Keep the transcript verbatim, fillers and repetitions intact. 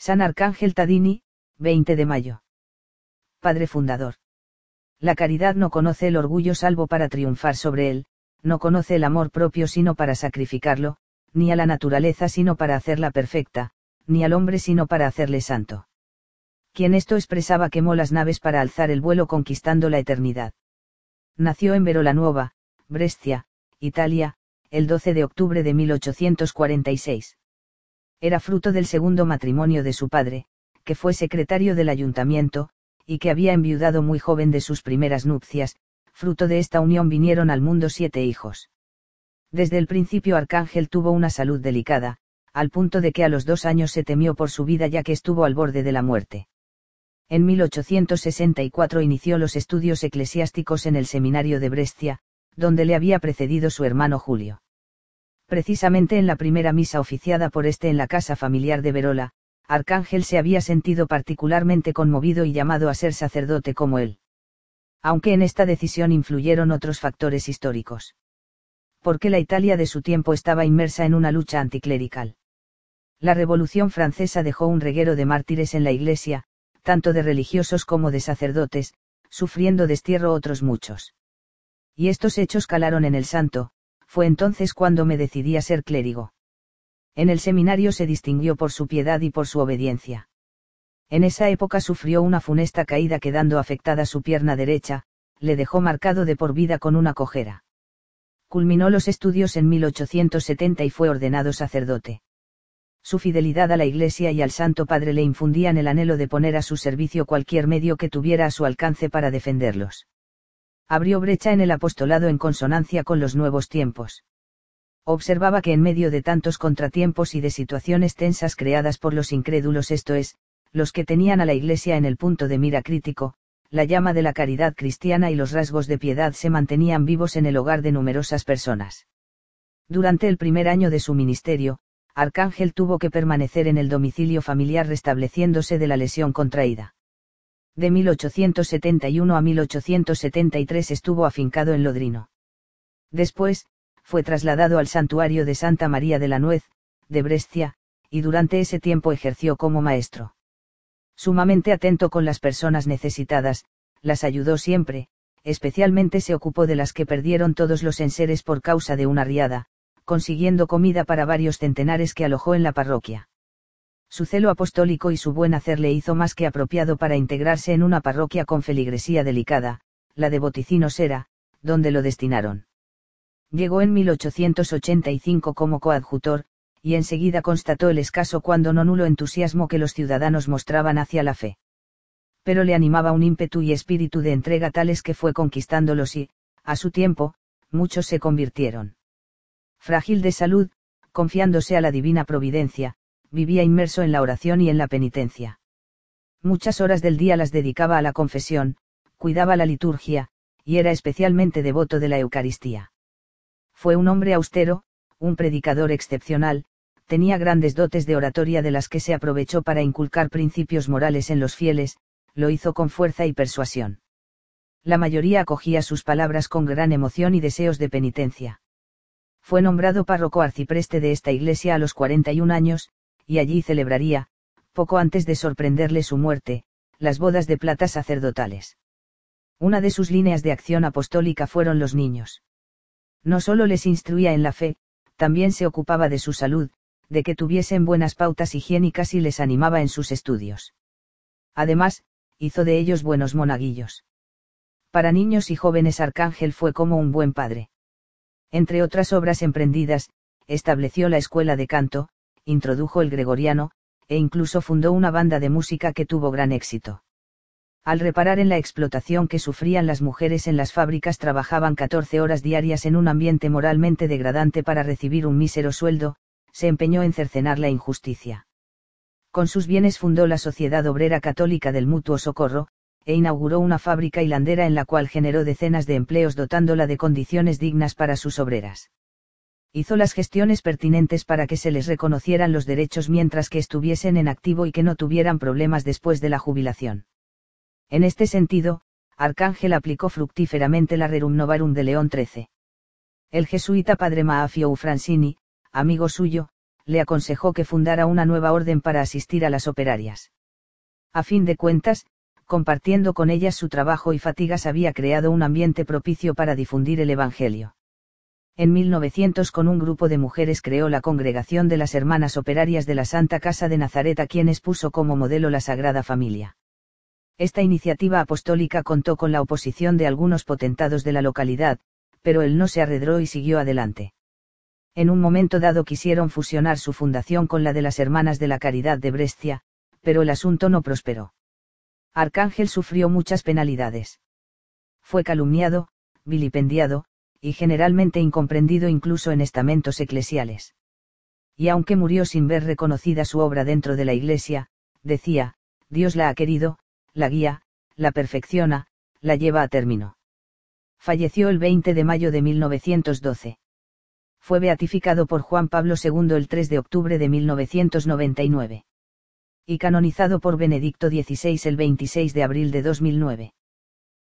San Arcángel Tadini, veinte de mayo. Padre fundador. La caridad no conoce el orgullo salvo para triunfar sobre él, no conoce el amor propio sino para sacrificarlo, ni a la naturaleza sino para hacerla perfecta, ni al hombre sino para hacerle santo. Quien esto expresaba quemó las naves para alzar el vuelo conquistando la eternidad. Nació en Verolanuova, Brescia, Italia, el doce de octubre de mil ochocientos cuarenta y seis. Era fruto del segundo matrimonio de su padre, que fue secretario del ayuntamiento, y que había enviudado muy joven de sus primeras nupcias. Fruto de esta unión vinieron al mundo siete hijos. Desde el principio Arcángel tuvo una salud delicada, al punto de que a los dos años se temió por su vida ya que estuvo al borde de la muerte. En mil ochocientos sesenta y cuatro inició los estudios eclesiásticos en el seminario de Brescia, donde le había precedido su hermano Julio. Precisamente en la primera misa oficiada por este en la casa familiar de Verola, Arcángel se había sentido particularmente conmovido y llamado a ser sacerdote como él. Aunque en esta decisión influyeron otros factores históricos. Porque la Italia de su tiempo estaba inmersa en una lucha anticlerical. La Revolución Francesa dejó un reguero de mártires en la Iglesia, tanto de religiosos como de sacerdotes, sufriendo destierro otros muchos. Y estos hechos calaron en el santo. Fue entonces cuando me decidí a ser clérigo. En el seminario se distinguió por su piedad y por su obediencia. En esa época sufrió una funesta caída quedando afectada su pierna derecha, le dejó marcado de por vida con una cojera. Culminó los estudios en mil ochocientos setenta y fue ordenado sacerdote. Su fidelidad a la Iglesia y al Santo Padre le infundían el anhelo de poner a su servicio cualquier medio que tuviera a su alcance para defenderlos. Abrió brecha en el apostolado en consonancia con los nuevos tiempos. Observaba que en medio de tantos contratiempos y de situaciones tensas creadas por los incrédulos, esto es, los que tenían a la Iglesia en el punto de mira crítico, la llama de la caridad cristiana y los rasgos de piedad se mantenían vivos en el hogar de numerosas personas. Durante el primer año de su ministerio, Arcángel tuvo que permanecer en el domicilio familiar restableciéndose de la lesión contraída. De mil ochocientos setenta y uno a mil ochocientos setenta y tres estuvo afincado en Lodrino. Después, fue trasladado al santuario de Santa María de la Nuez, de Brescia, y durante ese tiempo ejerció como maestro. Sumamente atento con las personas necesitadas, las ayudó siempre, especialmente se ocupó de las que perdieron todos los enseres por causa de una riada, consiguiendo comida para varios centenares que alojó en la parroquia. Su celo apostólico y su buen hacer le hizo más que apropiado para integrarse en una parroquia con feligresía delicada, la de Boticinos era, donde lo destinaron. Llegó en mil ochocientos ochenta y cinco como coadjutor, y enseguida constató el escaso cuando no nulo entusiasmo que los ciudadanos mostraban hacia la fe. Pero le animaba un ímpetu y espíritu de entrega tales que fue conquistándolos y, a su tiempo, muchos se convirtieron. Frágil de salud, confiándose a la divina providencia, vivía inmerso en la oración y en la penitencia. Muchas horas del día las dedicaba a la confesión, cuidaba la liturgia, y era especialmente devoto de la Eucaristía. Fue un hombre austero, un predicador excepcional, tenía grandes dotes de oratoria de las que se aprovechó para inculcar principios morales en los fieles, lo hizo con fuerza y persuasión. La mayoría acogía sus palabras con gran emoción y deseos de penitencia. Fue nombrado párroco arcipreste de esta iglesia a los cuarenta y un años, y allí celebraría, poco antes de sorprenderle su muerte, las bodas de plata sacerdotales. Una de sus líneas de acción apostólica fueron los niños. No solo les instruía en la fe, también se ocupaba de su salud, de que tuviesen buenas pautas higiénicas y les animaba en sus estudios. Además, hizo de ellos buenos monaguillos. Para niños y jóvenes Arcángel fue como un buen padre. Entre otras obras emprendidas, estableció la escuela de canto, introdujo el gregoriano, e incluso fundó una banda de música que tuvo gran éxito. Al reparar en la explotación que sufrían las mujeres en las fábricas, trabajaban catorce horas diarias en un ambiente moralmente degradante para recibir un mísero sueldo, se empeñó en cercenar la injusticia. Con sus bienes fundó la Sociedad Obrera Católica del Mutuo Socorro, e inauguró una fábrica hilandera en la cual generó decenas de empleos dotándola de condiciones dignas para sus obreras. Hizo las gestiones pertinentes para que se les reconocieran los derechos mientras que estuviesen en activo y que no tuvieran problemas después de la jubilación. En este sentido, Arcángel aplicó fructíferamente la Rerum Novarum de León trece. El jesuita padre Maafio Ufransini, amigo suyo, le aconsejó que fundara una nueva orden para asistir a las operarias. A fin de cuentas, compartiendo con ellas su trabajo y fatigas, había creado un ambiente propicio para difundir el Evangelio. En mil novecientos, con un grupo de mujeres, creó la Congregación de las Hermanas Operarias de la Santa Casa de Nazaret, a quienes puso como modelo la Sagrada Familia. Esta iniciativa apostólica contó con la oposición de algunos potentados de la localidad, pero él no se arredró y siguió adelante. En un momento dado quisieron fusionar su fundación con la de las Hermanas de la Caridad de Brescia, pero el asunto no prosperó. Arcángel sufrió muchas penalidades. Fue calumniado, vilipendiado, y generalmente incomprendido incluso en estamentos eclesiales. Y aunque murió sin ver reconocida su obra dentro de la Iglesia, decía, Dios la ha querido, la guía, la perfecciona, la lleva a término. Falleció el veinte de mayo de mil novecientos doce. Fue beatificado por Juan Pablo segundo el tres de octubre de mil novecientos noventa y nueve. Y canonizado por Benedicto dieciséis el veintiséis de abril de dos mil nueve.